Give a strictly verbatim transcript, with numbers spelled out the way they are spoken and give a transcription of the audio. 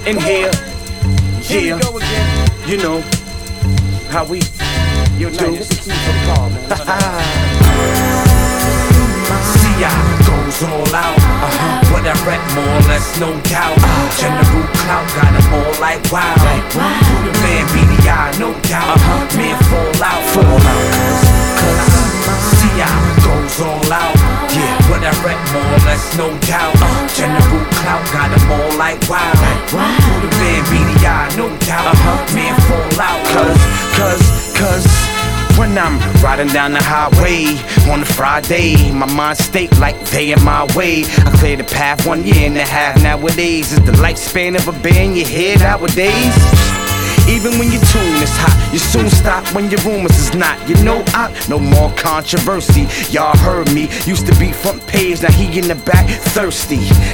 in here. Here Yeah, we go again. you know how we Yo, do. Knight, this the key for the car, man. See, I goes all out. Uh-huh. What I rap, more or less, no doubt. General clout got them all like wow. The man B D I, no doubt. Uh-huh. Man fall out, fall out. Cause, cause see, I goes all out. Yeah, what I rap, more or less, no doubt. Uh, General clout got them all like wow. The man B D I, no doubt. Uh-huh. Man fall out. Cause, cause, cause when I'm riding down the highway on a Friday, my mind state like they in my way. I clear the path one year and a half. Nowadays is the lifespan of a band you hear nowadays. Even when your tune is hot, you soon stop when your rumors is not. You know I, no more controversy. Y'all heard me, used to be front page, now he in the back thirsty.